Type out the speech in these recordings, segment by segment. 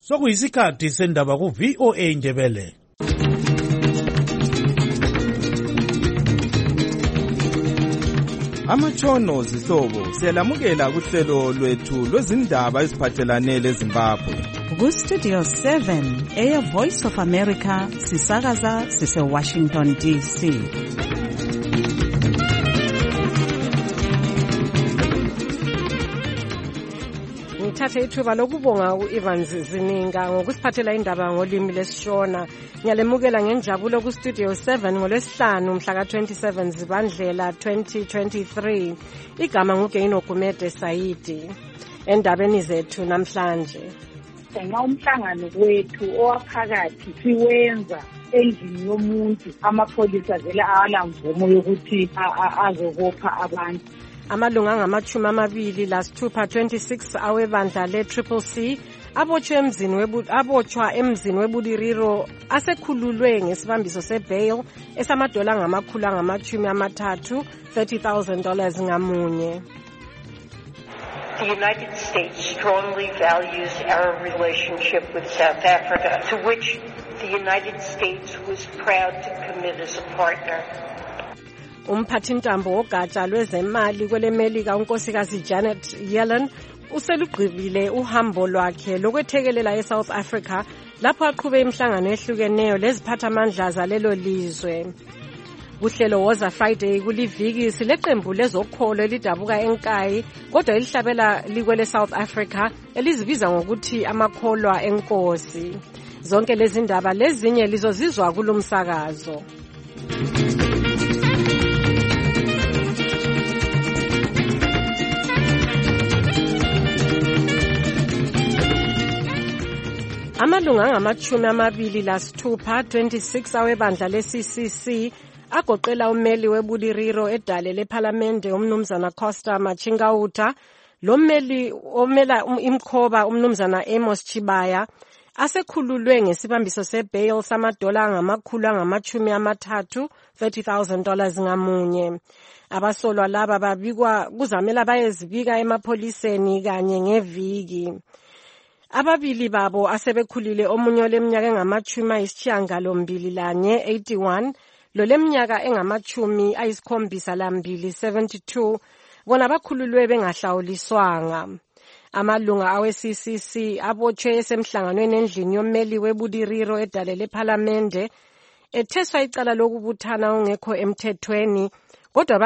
Sokuyisikhathi sendaba ku VOA Ndebele. Amatshono zihlobo siyalamukela kuhlelo lwethu lwezindaba eziphathelane leZimbabwe. Ku Studio 7 Air Voice of America sisakaza sise Washington DC. Ngithathe ithuba lokubonga u-Evans Zininga ngokusiphathela indaba ngolimi lesishona. Ngiyalemukela ngenjabulo ku Studio 7 ngolwesihlanu mhla ka-27 Zibandlela 2023. Igama nguGeino Gumede Saidi. Endabeni zethu namhlanje. Nxa umhlangano wethu owaphakathi siwenza endlini yomuntu, amapholisa vele awalamvumo yokuthi azobopha abantu. Amalunga angamachumi amabili lasithupha 26 awebandla le-CCC abotshwa emzini webuliriro asekhululwe ngesibambiso sebail esamadola angamakhulu angamachumi amathathu $30,000 ngamunye. The United States strongly values our relationship with South Africa, to which the United States was proud to commit as a partner. Umphathintambo wogatsha lwezemali kwelemelika unkosikazi Janet Yellen uselugqibile uhambo lwakhe lokwethekelela eSouth Africa lapho aqhube imihlangano ehlukeneyo leziphathamandla zalelo lizwe. Kuhlelo Woza Friday kuliviki sileqembu lezokholo elidabuka enkayi kodwa elihlabela likwele South Africa elizibiza ngokuthi amakholwa enkosi. Zonke lezi ndaba lezinye lizozizwa kulomsakazo. Amalunga angamachumi amabili lasithupha 26 awebandla le-CCC agoqela umeli webuliriro edale lephalamende umnumzana Costa Machingauta, lomeli omela imkhoba umnumzana Amos Chibaya asekhululwe ngesibambiso sebail samadola angamakhulu angamachumi amathathu $30,000 ngamunye. Abasolwa laba babikwa kuzamela bayezibika emapholiseni kanye ngeviki. Ababili babo asebekhulile, omunye oleminyaka engamachumi ayisishiyagalombili lanye 81 loleminyaka engamachumi ayisikhombisa lambili 72, bona bakhululwe bengahlawuliswanga. Amalunga awe-CCC abotshwe esemhlanganweni endlini yommeli webuliriro edale lephalamende etheswa icala lokubuthana ongekho emthethweni, kodwa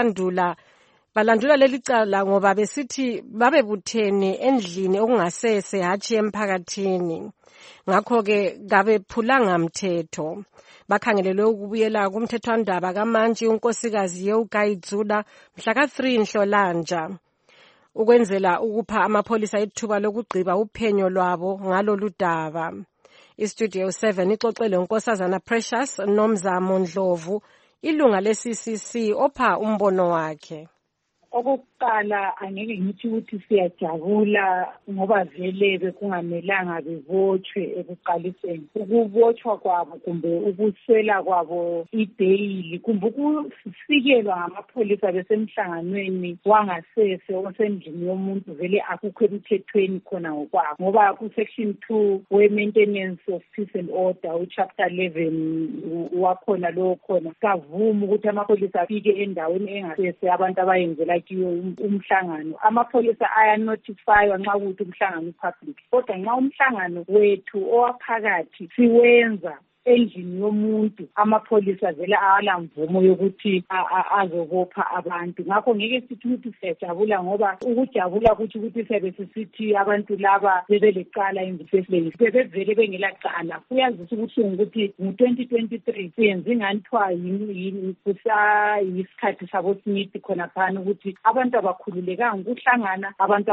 balandula leli cala ngoba besithi babebuthene endlini okungasese hatshi emphakathini. Ngakho-ke kabephulanga mthetho. Bakhangelelwe ukubuyela kumthethwandaba kamantshi unkosikazi Yeugaidzula mhla ka-3 Nhlolanja ukwenzela ukupha amapholisa ithuba lokugqiba uphenyo lwabo ngalolu daba. IStudio 7 ixoxele unkosazana Precious Nomzamo Ndlovu, ilunga le-CCC, opha umbono wakhe. Okokuqala angeke ngithi ukuthi siyajabula ngoba vele bekungamelanga bebotshwe ekuqaliseni. Ukubotshwa kwabo kumbe ukuswela kwabo ibeyili kumbe ukusikelwa ngamapholisa besemhlanganweni wangasese osendlini yomuntu vele akukho emthethweni khona ngokwabo, ngoba ku-Section 2 we-Maintenance of Peace and Order uchapter 11 wakhona lo khona kavuma ukuthi amapholisa afike endaweni engasese abantu abayenzela kiyo umhlangano. Amapholisa ayanotifywa nxa ukuthi umhlangano upublic, kodwa nxa umhlangano wethu owaphakathi siwenza endlini yomuntu, amapholisa vele awalamvumo yokuthi azobopha abantu. Ngakho ngeke sithi ukuthi siyajabula, ngoba ukujabula ukuthi siyabe sisithi abantu laba bebelecala in the first place, bebevele bengelacala. Kuyazisa ubuhlungu ukuthi ngo-2023 siyenze nganithwa yini kusayisikhathi sabo Smith khona phana ukuthi abantu abakhululekanga ukuhlangana, abantu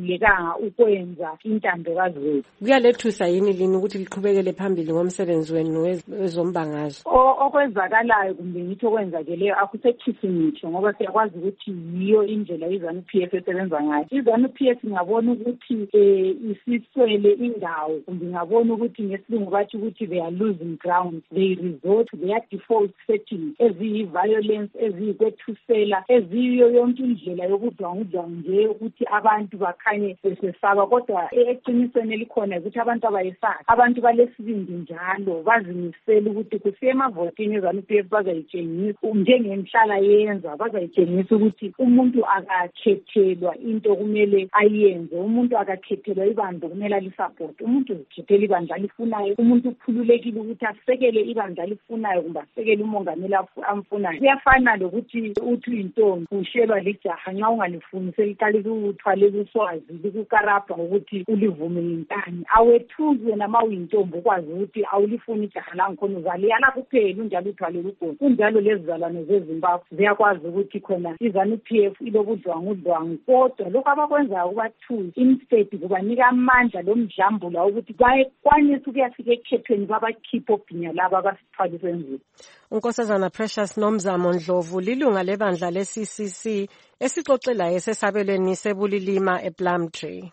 abakhululekanga ukwenza intandokazi wethu. Kuyalethusa yini lini ukuthi liqhubekele phambili ngomsebenzi wenu wezombangazwe. Okwenzakalayo kumbe ngithi okwenzakeleyo akusekhisi ngitsho ngoba siyakwazi ukuthi yiyo indlela iZANU-PF esebenza ngayo. iZANU-PF ngabona ukuthi isiswele indawo kumbe ngabona ukuthi ngesilungu bathi ukuthi they are losing ground, they resort to their default settings eziyi-violence, eziyikwethusela, eziyo yonke indlela yokudlwangudlwa nje ukuthi abantu bakhanye besesaba. Kodwa eqinisweni elikhona ukuthi abantu abayesazi, abantu balesibindi njalo bazimisela ukuthi kusiye emavotini iZANU-PF bazayitshengisa njengenhlala yenza, bazayitshengisa ukuthi umuntu akakhethelwa into kumele ayenze, umuntu akakhethelwa ibandla kumele alisapoti, umuntu uzikhethela ibandla alifunayo, umuntu ukhululekile ukuthi asekele ibandla alifunayo kumbe asekele umongameli amfunayo. Kuyafana lokuthi uthi uyintombi ushelwa lijaha nxa ungalifuni seliqalisa ukuthwala uswazi likukarabha ukuthi ulivume ngentani. Awethuzwe nama uyintombi ukwazi ukuthi awulifuni ijaha langikhona uzaliyala kuphela unjalo uthwalele ugogo. Kunjalo lezizalwane zeZimbabwe ziyakwazi ukuthi khona iZANU-PF ilobudlwangudlwangu, kodwa lokho abakwenzayo kubathuza instead kubanika amandla lomdlambula ukuthi bayekwanisa ukuyafika ekhethweni babakhipha obhinya laba abasithwalisa enzima. uNkosazana Precious Nomzamo Ndlovu lilunga lebandla le-CCC esixoxelayo esesabelweni sebulilima ePlumtree.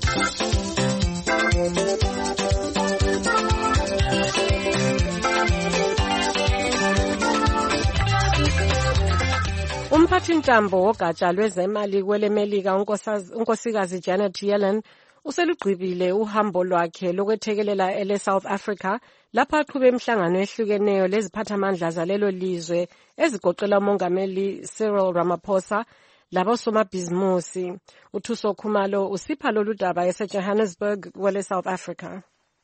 Umphathintambo wogatsha lwezemali kwelemelika unkosikazi Janet Yellen uselugqibile uhambo lwakhe lokwethekelela ele-South Africa lapho aqhube imihlangano ehlukeneyo leziphathamandla zalelo lizwe ezigoqela umongameli Cyril Ramaphosa labosomabhizimusi. uThuso Khumalo usipha lolu daba eseJohannesburg kwele-South Africa.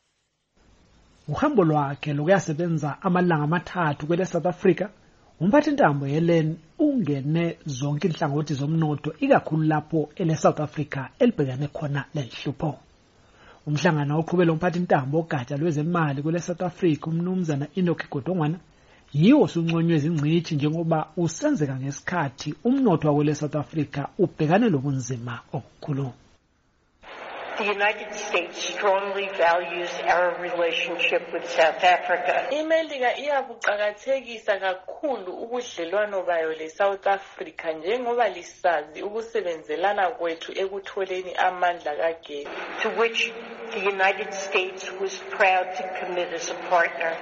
Uhambo lwakhe lokuyasebenza amalanga amathathu kwele-South Africa, umphathintambo Yellen ungene zonke inhlangothi zomnotho ikakhulu lapho ele-South Africa elibhekane khona lenhlupho. Umhlangano oqhubela umphathintambo ogatsha lwezemali kwele-South Africa umnumzana Enoch Godongwana yiwo sunconywe izingcithi njengoba usenzeka ngesikhathi umnotho wakwele-South Africa ubhekane lobunzima obukhulu. The United States strongly values our relationship with South Africa. iMelika iyabuqakathekisa kakhulu ubudlelwano bayo leSouth Africa njengoba lisazi ukusebenzelana kwethu ekutholeni amandla kagesi, to which the United States was proud to commit as a partner.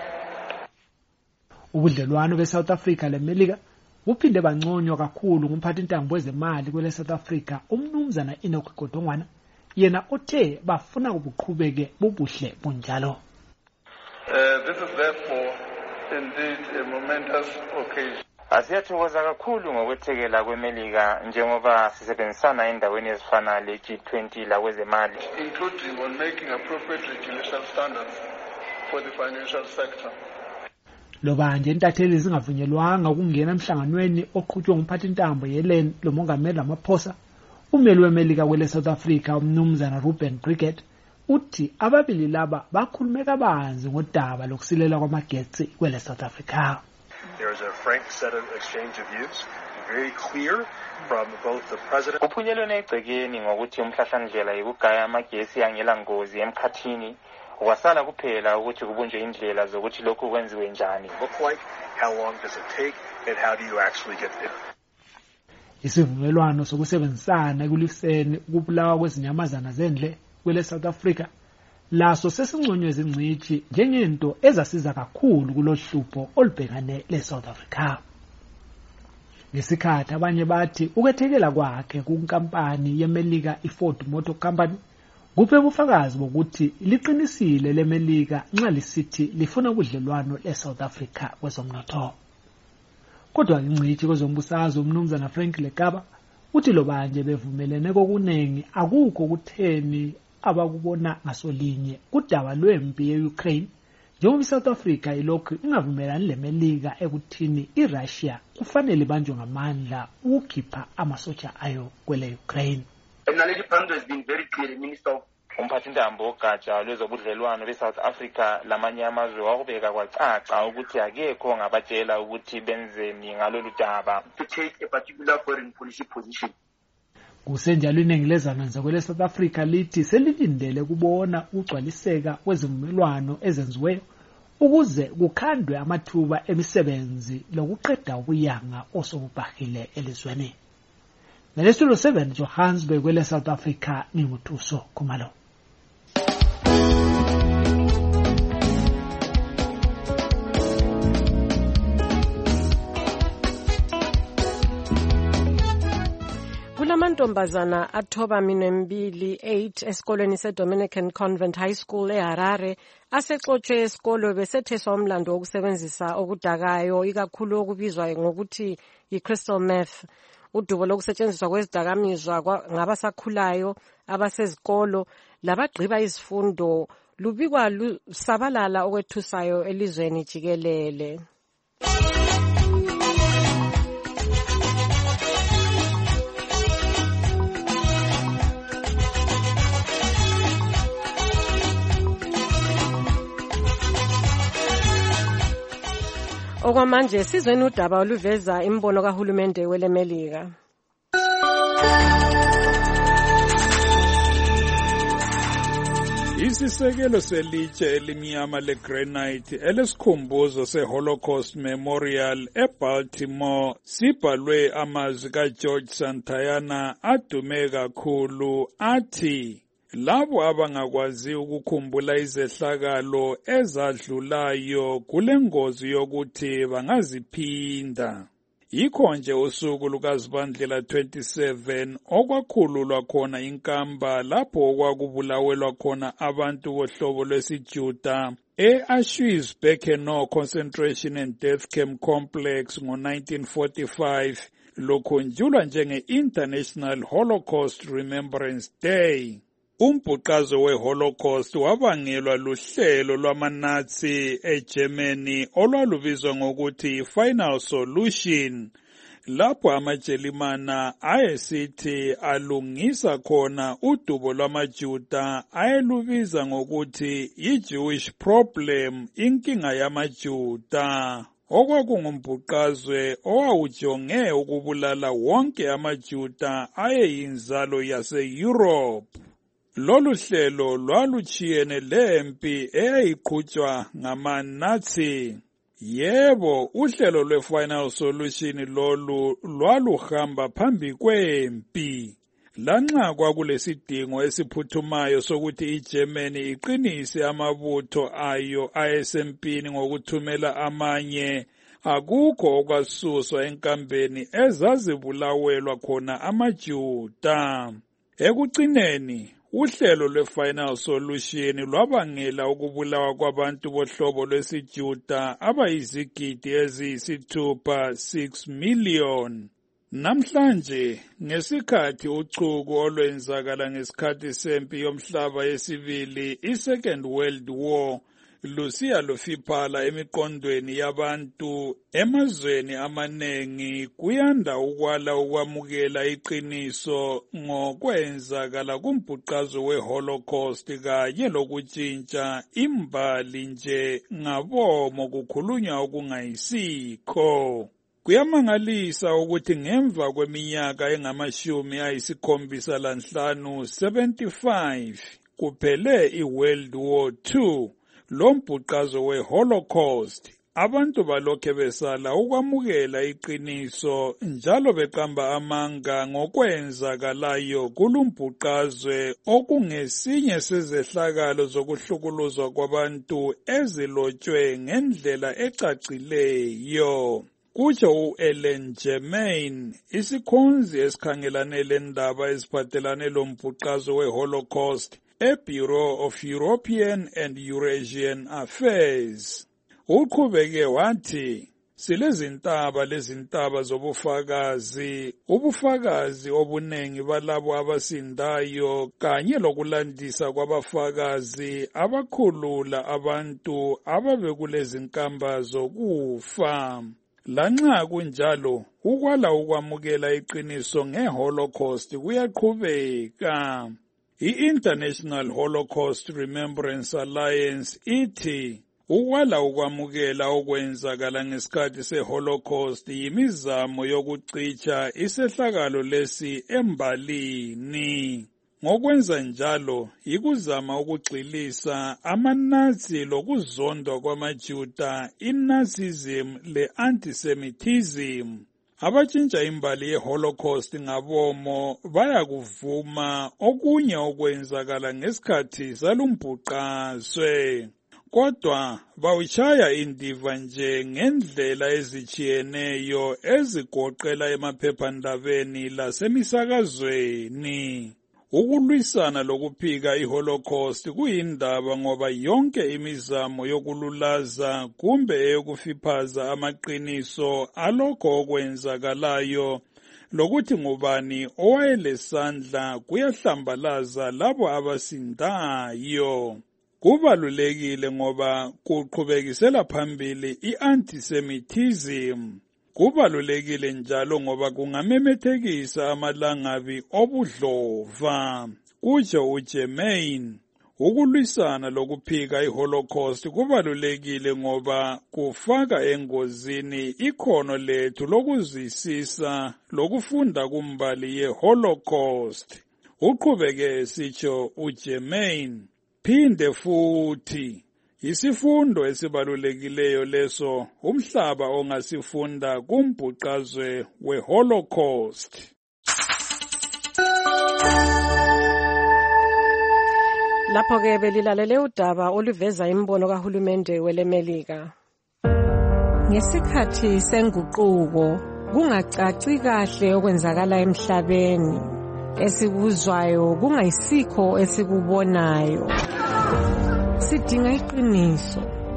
Ubudlelwano beSouth Africa leMelika buphinde banconywa kakhulu ngumphathintambo wezemali kwele-South Africa umnumzana Enoch Godongwana, yena othe bafuna kubuqhubeke bubuhle bunjalo. This is therefore indeed a momentous occasion. Asiyathokoza kakhulu ngokwethekela kweMelika njengoba sisebenzisana endaweni ezifana le-G20 lakwezemali, including on making appropriate regulatory standards for the financial sector. Loba nje intatheli zingavunyelwanga ukungena emhlanganweni oqhutshwe ngumphathintambo Yellen lomongameli Ramaphosa, umeli weMelika kwele-South Africa umnumzana Ruben Breguet uthi ababili laba bakhulume kabanzi ngodaba lokusilela kwamagetsi kwele-South Africa. There is a frank set of exchange of views, very clear from both the president. Kuphunyelwe egcekeni ngokuthi umhlahlandlela yokugaya amagesi yangela ngozi emkhathini, kwasala kuphela ukuthi kubunjwe indlela zokuthi lokhu kwenziwe njani. Look like, how long does it take, and how do you actually get there? Isivumelwano sokusebenzisana ekuliseni ukubulawa kwezinyamazana zendle kwele-South Africa laso sesinconywe izingcithi njengento ezasiza kakhulu kulohlupho olubhekane le-South Africa. Ngesikhathi abanye bathi ukwethekela kwakhe kunkampani yeMelika iFord Motor Company kuphe ubufakazi bokuthi liqinisile leMelika nxa lisithi lifuna ubudlelwano le-South Africa kwezomnotho. Kodwa ingcithi kwezombusazwe umnumzana Frank Lekaba uthi lobanje bevumelene kokunengi akukho kutheni abakubona ngasolinye kudaba lwempi ye-Ukraine njengoba iSouth Africa ilokhu ingavumelani leMelika ekuthini iRussia kufanele ibanjwe ngamandla ukukhipha amasotsha ayo kwele-Ukraine. has been very clear, Minister. Umphathintambo ogatsha lwezobudlelwano beSouth Africa lamanye amazwe wakubeka kwacaca ukuthi akekho ngabatshela ukuthi benzeni ngalolu daba. To take a particular foreign policy position. Kusenjalo iningi lezanwenza kwele-South Africa lithi selilindele kubona ugcwaliseka kwezivumelwano ezenziweyo ukuze kukhandwe amathuba emisebenzi lokuqeda ubuyanga osobubhahile elizweni. Ngelesitulo 7 Johannesburg kwele South Africa nginguThuso Khumalo. Kulamantombazana athoba minembili 8 esikolweni seDominican Convent High School eHarare asexotshwe esikolo besetheswa umlando wokusebenzisa okudakayo ikakhulu okubizwa ngokuthi yi-crystal meth. Udubo lokusetshenziswa kwezidakamizwa ngabasakhulayo abasezikolo labagqiba izifundo lubikwa lusabalala okwethusayo elizweni jikelele. Okwamanje sizweni udaba oluveza imbono kahulumende welemelika. Isisekelo selitshe elimnyama legranite elesikhumbuzo seHolocaust Memorial eBaltimore sibhalwe amazwi kaGeorge Santayana adume kakhulu athi labo abangakwazi ukukhumbula izehlakalo ezadlulayo kulengozi yokuthi bangaziphinda. Yikho nje usuku lukaZibandlela 27 okwakhululwa khona inkamba lapho okwakubulawelwa khona abantu bohlobo lwesiJuda e-Auschwitz-Birkenau Concentration and Death Camp Complex ngo-1945 lukhunjulwa njenge-International Holocaust Remembrance Day. Umbhuqazo we-Holocaust wabangelwa luhlelo lwama-Nazi eGermany olwalubizwa ngokuthi Final Solution, lapho amaJelimana ayesithi alungisa khona udubo lwamaJuda ayelubiza ngokuthi yi-Jewish Problem, inkinga yamaJuda. Okwakungumbhuqazwe owawujonge ukubulala wonke amaJuda ayeyinzalo yase-Europe. Lolu hlelo lwaluchiyene lempi eyayiqhutshwa ngama-Nazi. Yebo, uhlelo lwe-Final Solution lolu lwaluhamba phambi kwempi. Lanxa kwakulesidingo esiphuthumayo sokuthi iGermany iqinise amabutho ayo ayesempini ngokuthumela amanye, akukho okwasuswa enkambeni ezazibulawelwa khona amaJuda. Ekugcineni, uhlelo lwe-Final Solution lwabangela ukubulawa kwabantu bohlobo lwesiJuda abayizigidi eziyisithupha 6 million. Namhlanje, ngesikhathi uchuku olwenzakala ngesikhathi sempi yomhlaba yesibili, i-Second World War, lusiya lufiphala emiqondweni yabantu emazweni amanengi, kuyanda ukwala ukwamukela iqiniso ngokwenzakala kumbhuqazo we-Holocaust kanye lokutshintsha imbali nje ngabomo kukhulunywa okungayisikho. Kuyamangalisa ukuthi ngemva kweminyaka engama-75 kuphele i-World War II, lo mbhuqazo we-Holocaust, abantu balokhe besala ukwamukela iqiniso njalo beqamba amanga ngokwenzakalayo kulumbhuqazwe okungesinye sezehlakalo zokuhlukuluzwa kwabantu ezilotshwe ngendlela ecacileyo. Kutsho u-Ellen Germain, isikhonzi esikhangelane lendaba eziphathelane lombhuqazo we-Holocaust eBureau of European and Eurasian Affairs. Uqhubeke wathi, silezintaba zobufakazi, ubufakazi obunengi balabo abasindayo kanye lokulandisa kwabafakazi abakhulula abantu ababekulezinkamba zokufa. Lanxa kunjalo, ukwala ukwamukela iqiniso nge-Holocaust kuyaqhubeka. I-International Holocaust Remembrance Alliance ithi ukwala ukwamukela okwenzakala ngesikhathi se-Holocaust yimizamo yokucitsha isehlakalo lesi embalini. ngokwenza njalo ikuzama ukugxilisa amaNazi lokuzondwa kwamaJuda, iNazism le-antisemitism. Abatshintsha imbali ye-Holocaust ngabomo bayakuvuma okunye okwenzakala ngesikhathi salumbhuqazwe, kodwa bawushaya indiva nje ngendlela ezitshiyeneyo ezigoqela emaphephandabeni lasemisakazweni. Ukulwisana lokuphika iHolocaust kuyindaba ngoba yonke imizamo yokululaza kumbe eyokufiphaza amaqiniso alokho okwenzakalayo lokuthi ngubani owayelesandla kuyahlambalaza labo abasindayo. Kubalulekile ngoba kuqhubekisela phambili i-antisemitism. Kubalulekile njalo ngoba kungamemethekisa amalangabi obudlova. Kutsho uGermain, ukulwisana lokuphika iHolocaust kubalulekile ngoba kufaka engozini ikhono lethu lokuzwisisa lokufunda kumbali yeHolocaust. Uqhubeke esitsho uGermain. Phinde futhi, isifundo esibalulekileyo leso umhlaba ongasifunda kumbhuqazwe weHolocaust. Lapho-ke belilalele udaba oluveza imbono kahulumende welemelika. Ngesikhathi senguquko kungacaci kahle okwenzakala emhlabeni. Esikuzwayo kungayisikho esikubonayo. Sidinga iqiniso.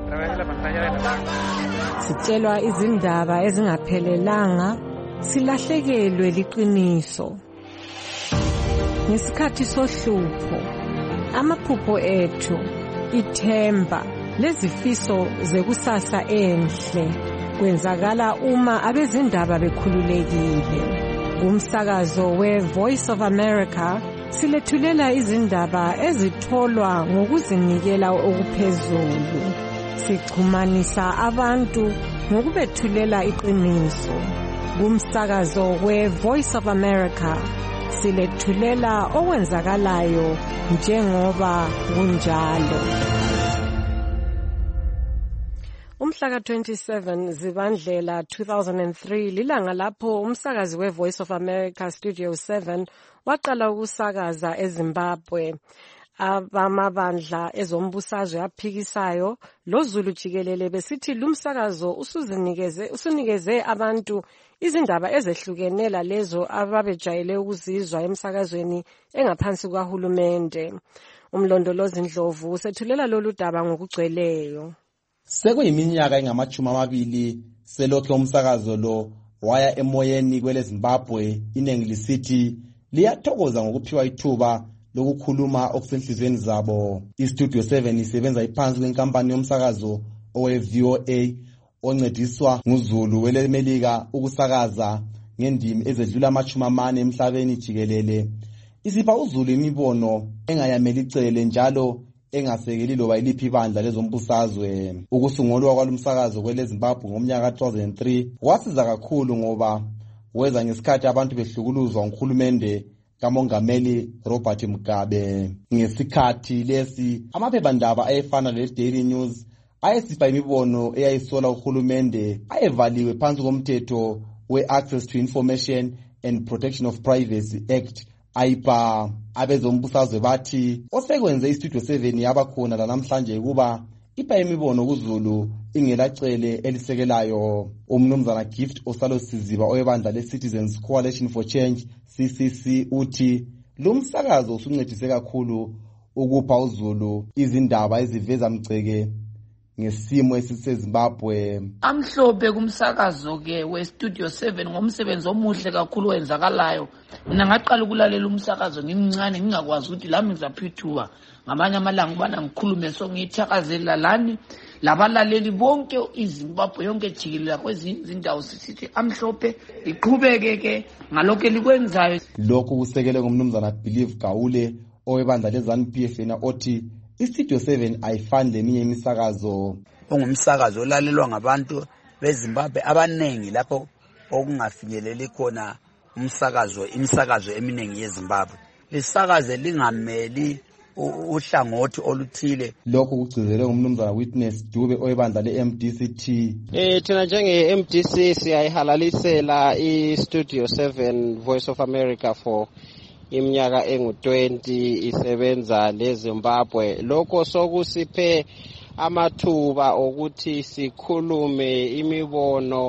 Sitshelwa izindaba ezingaphelelanga, silahlekelwe liqiniso. Ngesikhathi sohlupho, amaphupho ethu, ithemba, lezifiso zekusasa enhle kwenzakala uma abezindaba bekhululekile. Umsakazo we-Voice of America silethulela izindaba ezitholwa ngokuzinikela okuphezulu. Sixhumanisa abantu ngokubethulela iqiniso. Kumsakazo we-Voice of America silethulela okwenzakalayo njengoba kunjalo. Umhlaka 27 Zibandlela 2003 lilanga lapho umsakazi we-Voice of America Studio 7 waqala ukusakaza eZimbabwe. Abamabandla ezombusazwe aphikisayo loZulu jikelele besithi lumsakazo usunikeze abantu izindaba ezehlukenela lezo ababejayele ukuzizwa emsakazweni engaphansi kwahulumende. Umlondolozi Ndlovu usethulela lolu daba ngokugcweleyo. Sekuyiminyaka engama-20 selokho umsakazo lo waya emoyeni kwele Zimbabwe, inengi lisithi liyathokoza ngokuphiwa ithuba lokukhuluma okusenhlizweni zabo. iStudio 7 isebenza iphansi kwenkampani yomsakazo owe-VOA oncediswa nguZulu welemelika ukusakaza ngendimi ezedlula 40 emhlabeni jikelele. Isipha uZulu imibono engayameli icele njalo engasekeli loba iliphi ibandla lezombusazwe. Ukusungulwa kwalumsakazo kwele Zimbabwe ngomnyaka 2003 kwasiza kakhulu ngoba weza ngesikhathi abantu behlukuluzwa nguhulumende kamongameli Robert Mugabe. Ngesikhathi lesi amaphephandaba ayefana leDaily News ayesipha imibono eyayisola uhulumende ayevaliwe phansi komthetho we-Access to Information and Protection of Privacy Act ayipa. Abezombusazwe bathi osekwenze iStudio 7 yabakhona lanamhlanje kuba ipha imibono kuZulu ingelacele elisekelayo. Umnumzana Gift Osalosiziba oyebandla leCitizens Coalition for Change CCC uthi lumsakazo usuncedise kakhulu ukupha uZulu izindaba eziveza mgceke ngesimo esiseZimbabwe. Amhlophe kumsakazo ke weStudio 7 ngomsebenzi omuhle kakhulu wenzakalayo. Mina ngaqala ukulalela umsakazo ngimncane ngingakwazi ukuthi lami ngizaphithua ngamanye amalanga ubana ngikhulume so ngithakazela lani labalaleli bonke iZimbabwe yonke jikelele kwezindawo sithi amhlophe iqhubeke ke ngalokho likwenzayo. Lokhu kusekele ngumnumzana Believe Gaule owebandla leZANU-PF othi iStudio 7 ayifani leminye imisakazo. Ungumsakazo olalelwa ngabantu beZimbabwe abanengi lapho okungafinyeleli khona imisakazo eminingi yeZimbabwe. lisakaze lingameli uhlangothi oluthile. Lokho kugcizelwe ngumnumzana Witness Dube oyebandla le-MDCT. Thina njenge-MDC siyayihalalisela i-Studio 7 Voice of America for iminyaka engu-20 isebenza leZimbabwe. Lokho sokusiphe amathuba okuthi sikhulume imibono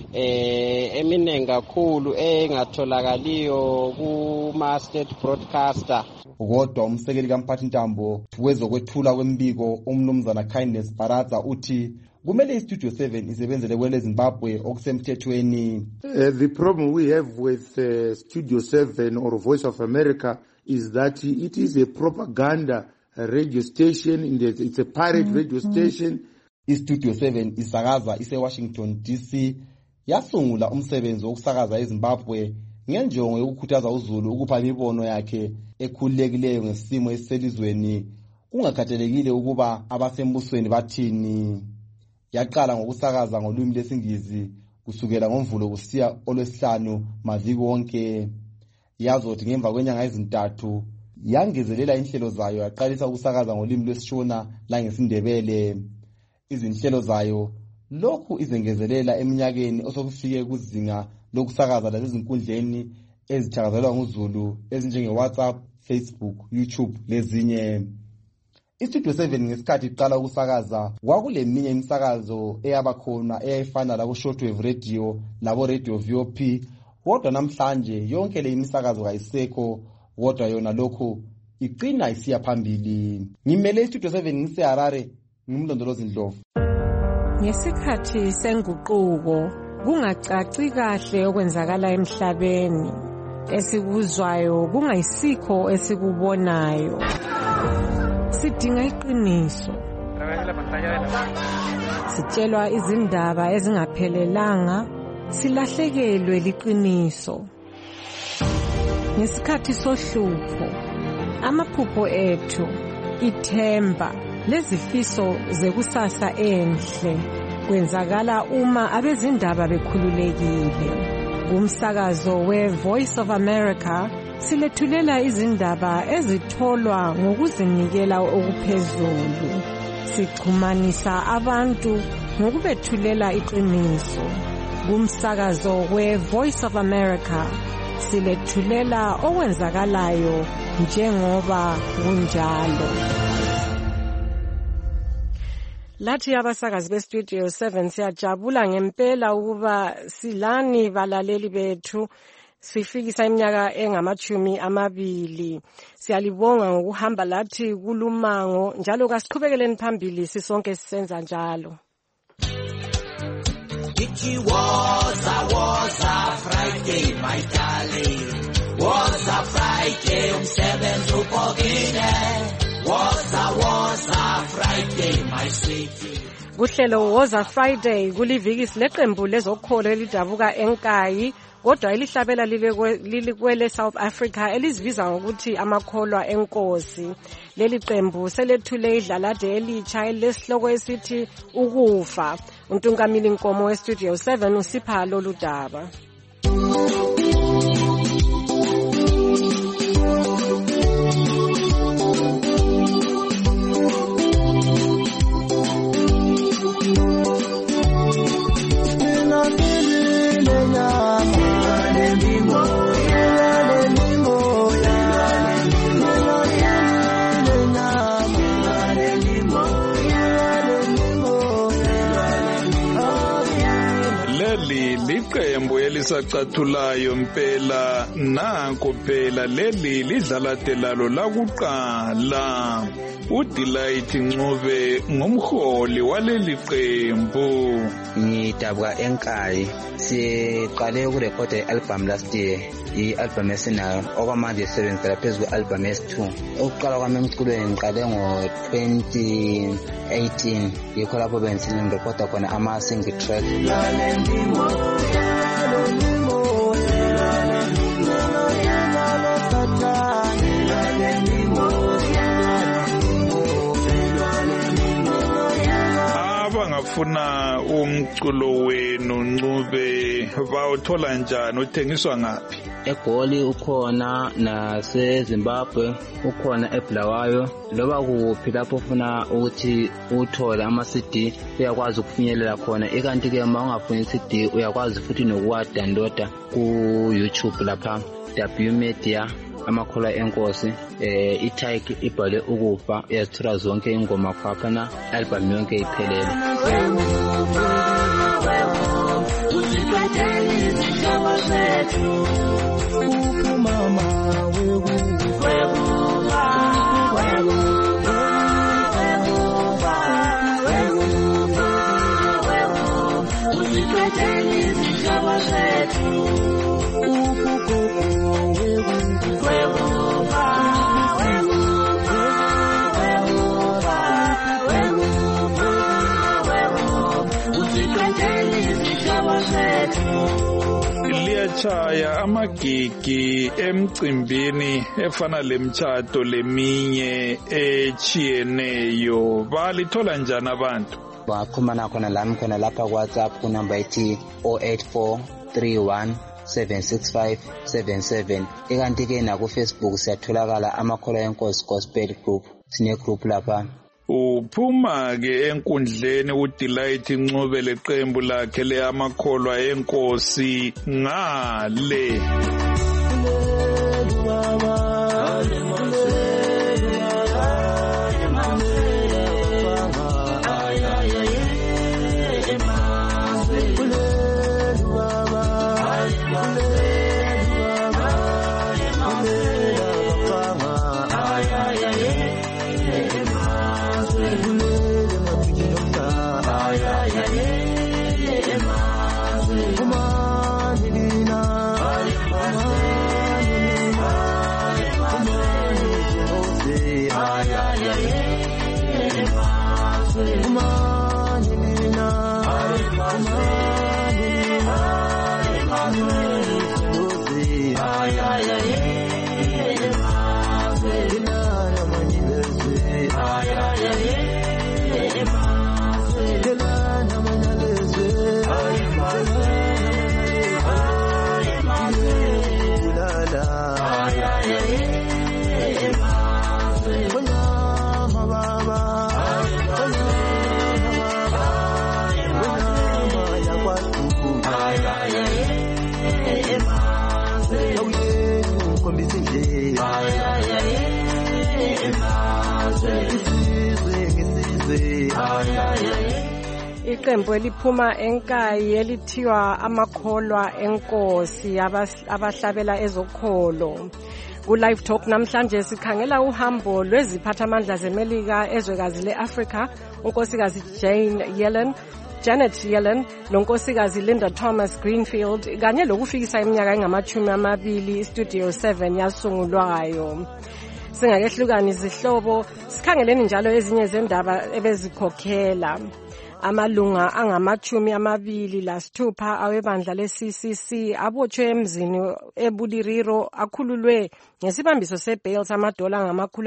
eminingi kakhulu engatholakaliyo kuma-state broadcaster. Kodwa umsekeli kaMphathintambo wezokwethula kwembiko umnumzana Kindness Baraza uthi kumele iStudio 7 isebenzele kwele Zimbabwe okusemthethweni. The problem we have with Studio 7 or Voice of America is that it is a propaganda radio station, it's a pirate radio station. iStudio 7 isakaza ise-Washington DC yasungula umsebenzi wokusakaza eZimbabwe ngenjongo yokukhuthaza uZulu ukupha imibono yakhe ekhululekileyo ngesimo esiselizweni kungakhathalekile ukuba abasembusweni bathini. Yaqala ngokusakaza ngolwimi lwesiNgisi kusukela ngoMvulo kusiya oLwesihlanu maviki wonke. Yazothi ngemva kwenyanga ezintathu yangezelela inhlelo zayo yaqalisa ukusakaza ngolimi lwesiShona langesiNdebele. Izinhlelo zayo lokhu izengezelela eminyakeni osokufike kuzinga lokusakaza lasezinkundleni ezithakazelwa nguZulu ezinjenge WhatsApp, Facebook, YouTube lezinye. iStudio 7 ngesikhathi iqala ukusakaza kwakuleminye imisakazo eyabakhona eyayifana labo shortwave radio labo radio VOP, kodwa namhlanje yonke le imisakazo kayisekho, kodwa yona lokho iqina isiya phambili. Ngimele iStudio 7 ngiseHarare, ngimlondolozi Ndlovu. Ngesikhathi senguquko kungacaci kahle okwenzakala emhlabeni, esikuzwayo kungayisikho esikubonayo. Sidinga iqiniso. Sitshelwa izindaba ezingaphelelanga, silahlekelwe liqiniso. Ngesikhathi sohlupho, amaphupho ethu, ithemba lezifiso zekusasa enhle kwenzakala uma abezindaba bekhululekile. Kumsakazo we-Voice of America silethulela izindaba ezitholwa ngokuzinikela okuphezulu. Sixhumanisa abantu ngokubethulela iqiniso. Kumsakazo we-Voice of America silethulela okwenzakalayo njengoba kunjalo. Lathi abasakazi beStudio 7 siyajabula ngempela ukuba silani balaleli bethu sifikisa iminyaka engama-20. Siyalibonga ngokuhamba lathi kulumango njalo kasiqhubekeleni phambili sisonke sisenza njalo. It was a Friday, my darling. Was a Friday, umsebenzi ubhokile. Was a Friday, my sweetie. Kuhlelo Woza Friday kuliviki leqembu lezokholo elidabuka enkayi kodwa elihlabela lilikwele South Africa elizibiza ngokuthi amakholwa enkosi. Leli qembu selethule idlalade elitsha elesihloko esithi ukufa. Untungamili Nkomo weStudio 7 usipha lolu daba. Liqembu elisacathulayo mpela nanko phela leli lidlalade lalo lakuqala. uDelight Ncube ngumholi waleli qembu. Ngidabuka enkayi siqale ukurekhoda i-album last year, i-album esinayo okwamanje sebenzela phezu kwe-album S2. Ukuqala kwami emculweni ngiqale ngo-2018 yikho lapho bengirekhoda khona ama-single track. bangafuna umculo wenu Ncube bawuthola njani, uthengiswa ngaphi? eGoli ukhona naseZimbabwe ukhona eBulawayo loba kuphi lapho ufuna ukuthi uthole ama-CD uyakwazi ukufinyelela khona. Ikanti ke uma ungafuni i-CD uyakwazi futhi nokuwa-downloada ku-YouTube lapha W-Media amakholwa enkosi i-tag ibhale ukufa, uyazithola zonke ingoma khapha na album yonke iphelele. Liyachaya amagigi emcimbini efana lemtshato leminye echiyeneyo, balithola njani abantu? Baqhumana khona lami khona lapha ku-WhatsApp kunamba ethi 08431765777. Ikanti-ke naku-Facebook siyatholakala amakholwa enkosi gospel group, sine-group lapha. Uphuma-ke enkundleni uDelight Ncube leqembu lakhe leyamakholwa enkosi ngale. Iqembu eliphuma enkayi elithiwa amakholwa enkosi abahlabela ezokholo. Ku-Live Talk namhlanje sikhangela uhambo lweziphathamandla zeMelika ezwekazi le-Afrika, unkosikazi Janet Yellen nonkosikazi Linda Thomas Greenfield, kanye lokufikisa iminyaka engama-20 iStudio 7 yasungulwayo. Singakehlukani izihlobo, sikhangeleni njalo ezinye zendaba ebezikhokhela. Amalunga angama-26 awebandla le-CCC abotshwe emzini eBuliriro akhululwe ngesibambiso sebail $30,000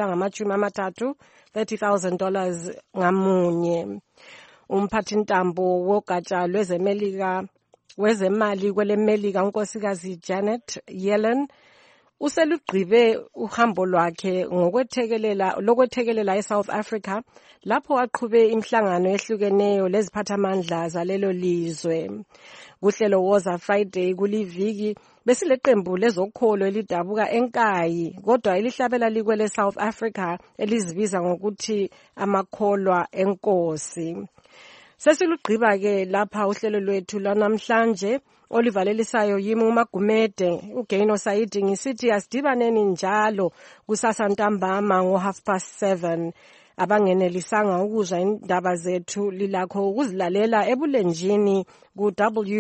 ngamunye. Umphathintambo wogatsha wezemali kweleMelika unkosikazi Janet Yellen uselugqibe uhambo lwakhe lokwethekelela eSouth Africa lapho aqhube imihlangano ehlukeneyo leziphathamandla zalelo lizwe. Kuhlelo Woza Friday kuliviki besileqembu lezokholo elidabuka enkayi kodwa elihlabela likwele South Africa elizibiza ngokuthi amakholwa enkosi. Sesilugqiba-ke lapha uhlelo lwethu lwanamhlanje olivalelisayo yimi uMagumede uGaino Saidi ngisithi asidibaneni njalo kusasa ntambama ngo7:30. Abangenelisanga ukuzwa indaba zethu lilakho ukuzilalela ebulenjini ku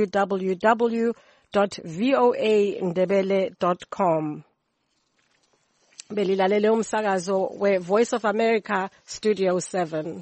www.voandebele.com. Belilalele umsakazo we Voice of America Studio 7.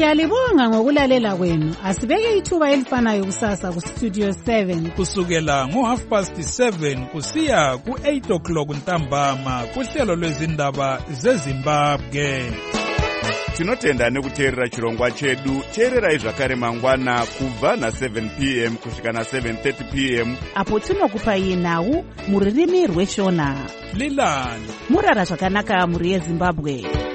Siyalibonga ngokulalela kwenu. Asibeke ithuba elifanayo kusasa ku Studio 7 kusukela ngo7:30 kusiya ku8 ntambama kuhlelo lwezindaba zeZimbabwe. Tinotenda nekuteerera chirongwa chedu. Teererai zvakare mangwana kubva na7 p.m. kusvika na7:30 p.m. apo tinokupai nhau muririmi rweshona. Lilani murara zvakanaka muri yeZimbabwe.